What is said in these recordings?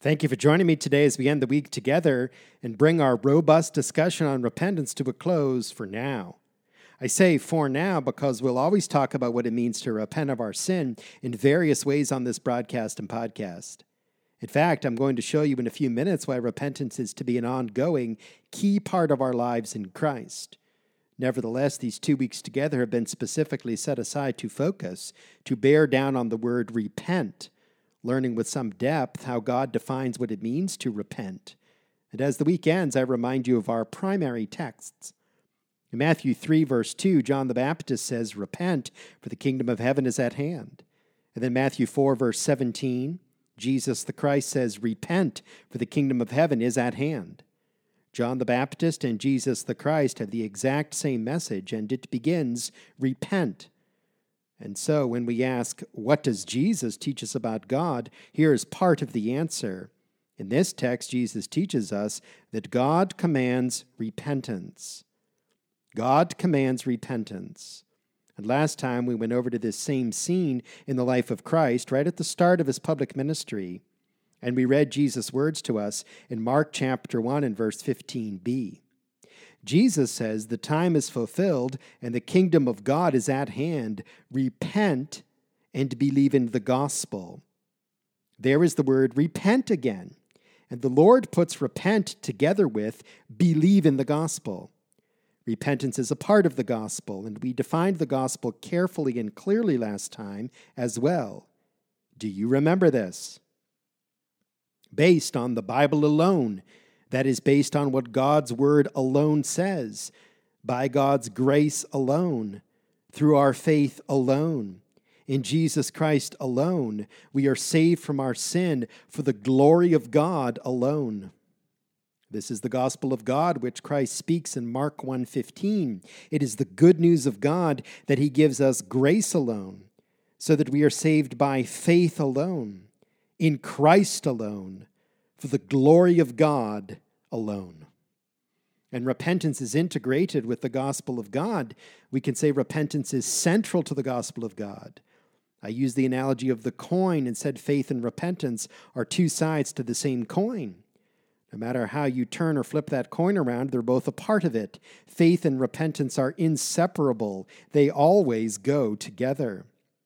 Thank you for joining me today as we end the week together and bring our robust discussion on repentance to a close for now. I say for now because we'll always talk about what it means to repent of our sin in various ways on this broadcast and podcast. In fact, I'm going to show you in a few minutes why repentance is to be an ongoing, key part of our lives in Christ. Nevertheless, these 2 weeks together have been specifically set aside to focus, to bear down on the word repent, learning with some depth how God defines what it means to repent. And as the week ends, I remind you of our primary texts. In Matthew 3, verse 2, John the Baptist says, "Repent, for the kingdom of heaven is at hand." And then Matthew 4, verse 17, Jesus the Christ says, "Repent, for the kingdom of heaven is at hand." John the Baptist and Jesus the Christ have the exact same message, and it begins, "Repent." And so when we ask, what does Jesus teach us about God? Here is part of the answer. In this text, Jesus teaches us that God commands repentance. God commands repentance. And last time we went over to this same scene in the life of Christ, right at the start of his public ministry, and we read Jesus' words to us in Mark chapter 1 and verse 15b. Jesus says, "The time is fulfilled and the kingdom of God is at hand. Repent and believe in the gospel." There is the word repent again. And the Lord puts repent together with believe in the gospel. Repentance is a part of the gospel, and we defined the gospel carefully and clearly last time as well. Do you remember this? Based on the Bible alone, that is based on what God's word alone says, by God's grace alone, through our faith alone, in Jesus Christ alone, we are saved from our sin for the glory of God alone. This is the gospel of God which Christ speaks in Mark 1:15. It is the good news of God that he gives us grace alone, so that we are saved by faith alone, in Christ alone, for the glory of God alone. And repentance is integrated with the gospel of God. We can say repentance is central to the gospel of God. I used the analogy of the coin and said faith and repentance are two sides to the same coin. No matter how you turn or flip that coin around, they're both a part of it. Faith and repentance are inseparable. They always go together.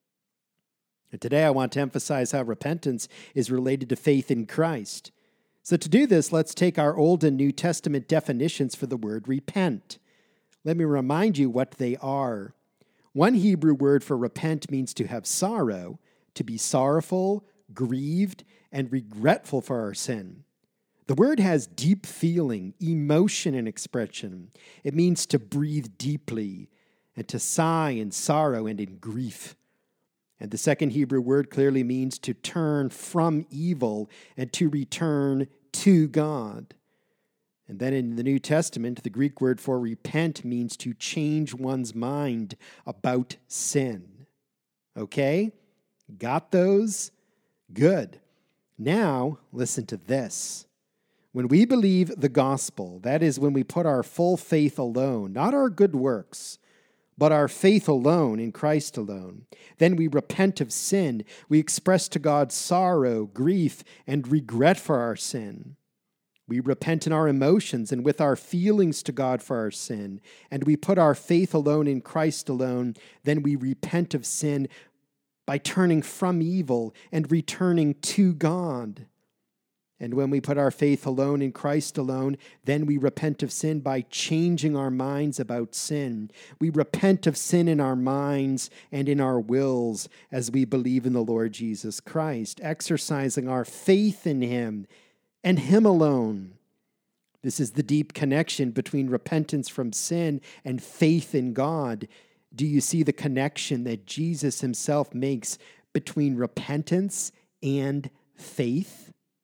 And today I want to emphasize how repentance is related to faith in Christ. So to do this, let's take our Old and New Testament definitions for the word repent. Let me remind you what they are. One Hebrew word for repent means to have sorrow, to be sorrowful, grieved, and regretful for our sin. The word has deep feeling, emotion, and expression. It means to breathe deeply and to sigh in sorrow and in grief. And the second Hebrew word clearly means to turn from evil and to return to God. And then in the New Testament, the Greek word for repent means to change one's mind about sin. Okay? Got those? Good. Now, listen to this. When we believe the gospel, that is when we put our full faith alone, not our good works, but our faith alone in Christ alone, then we repent of sin. We express to God sorrow, grief, and regret for our sin. We repent in our emotions and with our feelings to God for our sin, and we put our faith alone in Christ alone. Then we repent of sin by turning from evil and returning to God. And when we put our faith alone in Christ alone, then we repent of sin by changing our minds about sin. We repent of sin in our minds and in our wills as we believe in the Lord Jesus Christ, exercising our faith in him and him alone. This is the deep connection between repentance from sin and faith in God. Do you see the connection that Jesus himself makes between repentance and faith?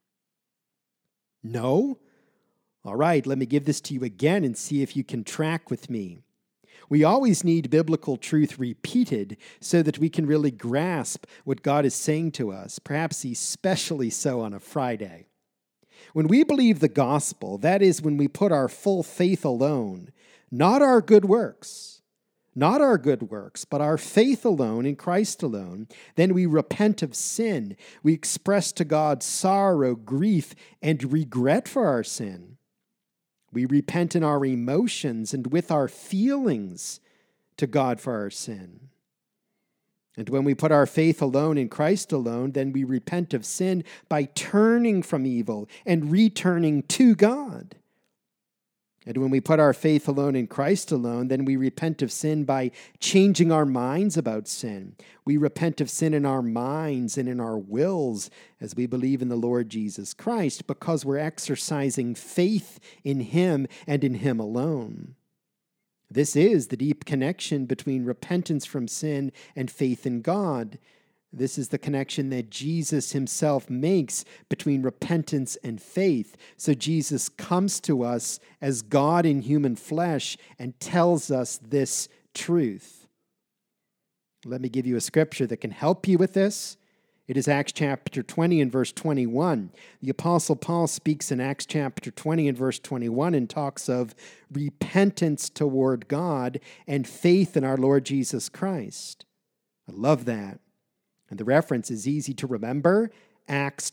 No? All right, let me give this to you again and see if you can track with me. We always need biblical truth repeated so that we can really grasp what God is saying to us, perhaps especially so on a Friday. When we believe the gospel, that is when we put our full faith alone, not our good works, not our good works, but our faith alone in Christ alone, then we repent of sin. We express to God sorrow, grief, and regret for our sin. We repent in our emotions and with our feelings to God for our sin. And when we put our faith alone in Christ alone, then we repent of sin by turning from evil and returning to God. And when we put our faith alone in Christ alone, then we repent of sin by changing our minds about sin. We repent of sin in our minds and in our wills as we believe in the Lord Jesus Christ, because we're exercising faith in Him and in Him alone. This is the deep connection between repentance from sin and faith in God. This is the connection that Jesus Himself makes between repentance and faith. So Jesus comes to us as God in human flesh and tells us this truth. Let me give you a scripture that can help you with this. It is Acts chapter 20 and verse 21. The Apostle Paul speaks in Acts chapter 20 and verse 21 and talks of repentance toward God and faith in our Lord Jesus Christ. I love that. And the reference is easy to remember. Acts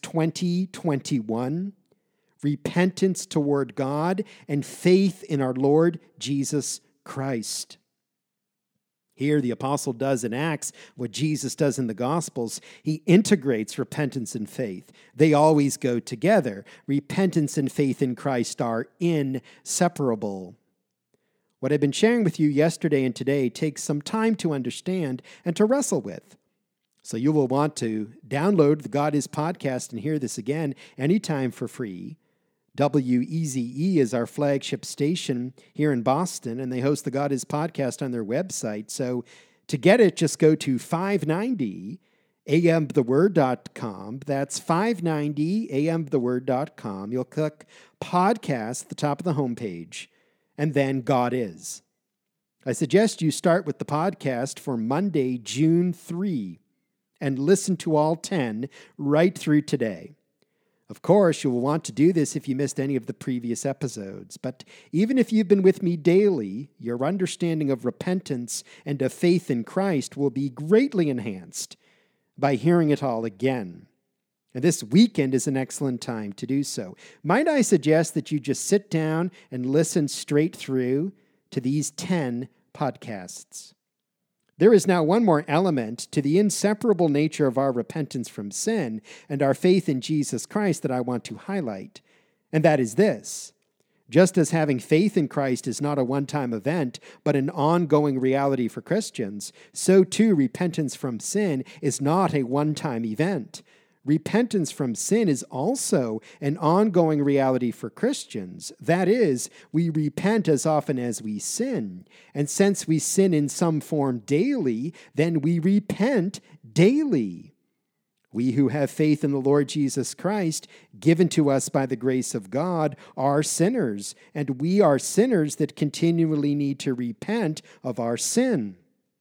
20:21. Repentance toward God and faith in our Lord Jesus Christ. Here, the apostle does in Acts what Jesus does in the Gospels. He integrates repentance and faith. They always go together. Repentance and faith in Christ are inseparable. What I've been sharing with you yesterday and today takes some time to understand and to wrestle with. So you will want to download the God Is podcast and hear this again anytime for free. WEZE is our flagship station here in Boston, and they host the God Is podcast on their website. So to get it, just go to 590amtheword.com. That's 590amtheword.com. You'll click podcast at the top of the homepage, and then God Is. I suggest you start with the podcast for Monday, June 3, and listen to all 10 right through today. Of course, you will want to do this if you missed any of the previous episodes, but even if you've been with me daily, your understanding of repentance and of faith in Christ will be greatly enhanced by hearing it all again. And this weekend is an excellent time to do so. Might I suggest that you just sit down and listen straight through to these 10 podcasts. There is now one more element to the inseparable nature of our repentance from sin and our faith in Jesus Christ that I want to highlight, and that is this. Just as having faith in Christ is not a one-time event, but an ongoing reality for Christians, so too repentance from sin is not a one-time event. Repentance from sin is also an ongoing reality for Christians. That is, we repent as often as we sin. And since we sin in some form daily, then we repent daily. We who have faith in the Lord Jesus Christ, given to us by the grace of God, are sinners, and we are sinners that continually need to repent of our sin.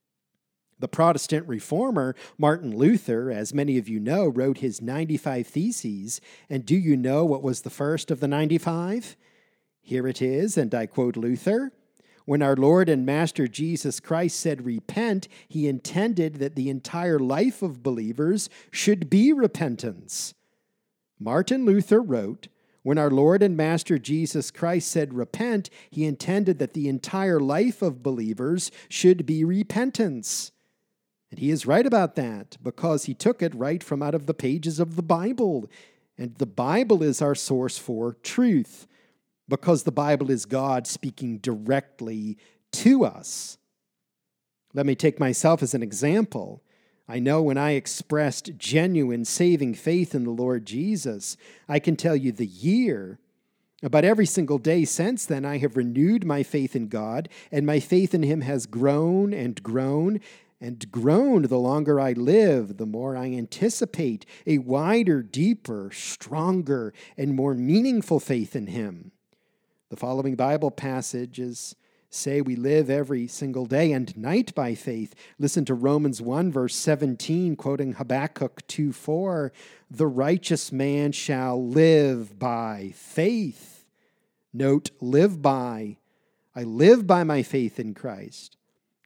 The Protestant reformer Martin Luther, as many of you know, wrote his 95 Theses. And do you know what was the first of the 95? Here it is, and I quote Luther. When our Lord and Master Jesus Christ said repent, he intended that the entire life of believers should be repentance. Martin Luther wrote, when our Lord and Master Jesus Christ said repent, he intended that the entire life of believers should be repentance. And he is right about that, because he took it right from out of the pages of the Bible. And the Bible is our source for truth, because the Bible is God speaking directly to us. Let me take myself as an example. I know when I expressed genuine saving faith in the Lord Jesus, I can tell you the year. About every single day since then, I have renewed my faith in God, and my faith in Him has grown and grown and grown. The longer I live, the more I anticipate a wider, deeper, stronger, and more meaningful faith in Him. The following Bible passages say we live every single day and night by faith. Listen to Romans 1, verse 17, quoting Habakkuk 2:4. The righteous man shall live by faith. Note, live by. I live by my faith in Christ.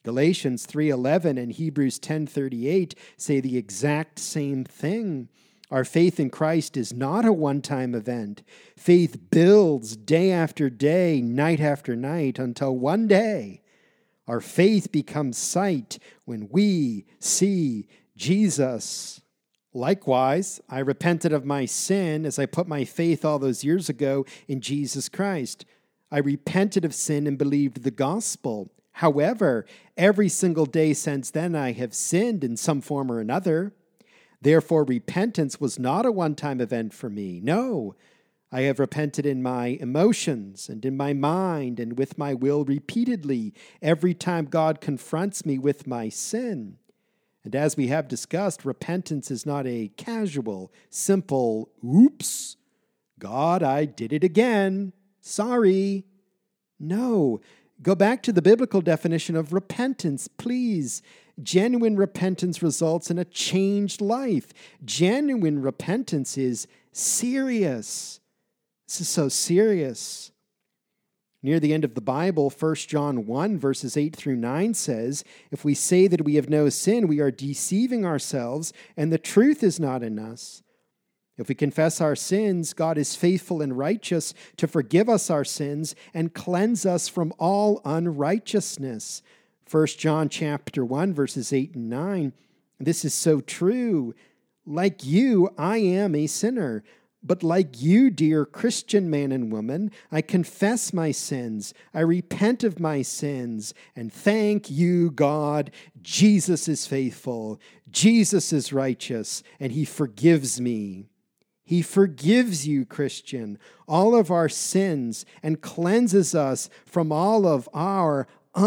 Galatians 3:11 and Hebrews 10:38 say the exact same thing. Our faith in Christ is not a one-time event. Faith builds day after day, night after night, until one day our faith becomes sight when we see Jesus. Likewise, I repented of my sin as I put my faith all those years ago in Jesus Christ. I repented of sin and believed the gospel. However, every single day since then I have sinned in some form or another. Therefore, repentance was not a one-time event for me. No, I have repented in my emotions and in my mind and with my will repeatedly every time God confronts me with my sin. And as we have discussed, repentance is not a casual, simple, oops, God, I did it again, sorry. No, go back to the biblical definition of repentance, please. Genuine repentance results in a changed life. Genuine repentance is serious. This is so serious. Near the end of the Bible, 1 John 1, verses 8 through 9 says, if we say that we have no sin, we are deceiving ourselves, and the truth is not in us. If we confess our sins, God is faithful and righteous to forgive us our sins and cleanse us from all unrighteousness. 1 John chapter 1, verses 8 and 9. This is so true. Like you, I am a sinner. But like you, dear Christian man and woman, I confess my sins. I repent of my sins. And thank you, God, Jesus is faithful. Jesus is righteous, and he forgives me. He forgives you, Christian, all of our sins and cleanses us from all of our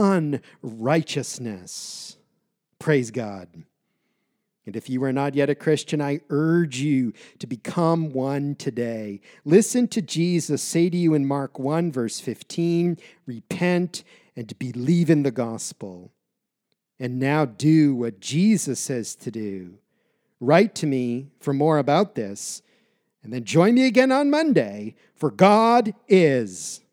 unrighteousness. Praise God. And if you are not yet a Christian, I urge you to become one today. Listen to Jesus say to you in Mark 1, verse 15, repent and believe in the gospel. And now do what Jesus says to do. Write to me for more about this, and then join me again on Monday, for God is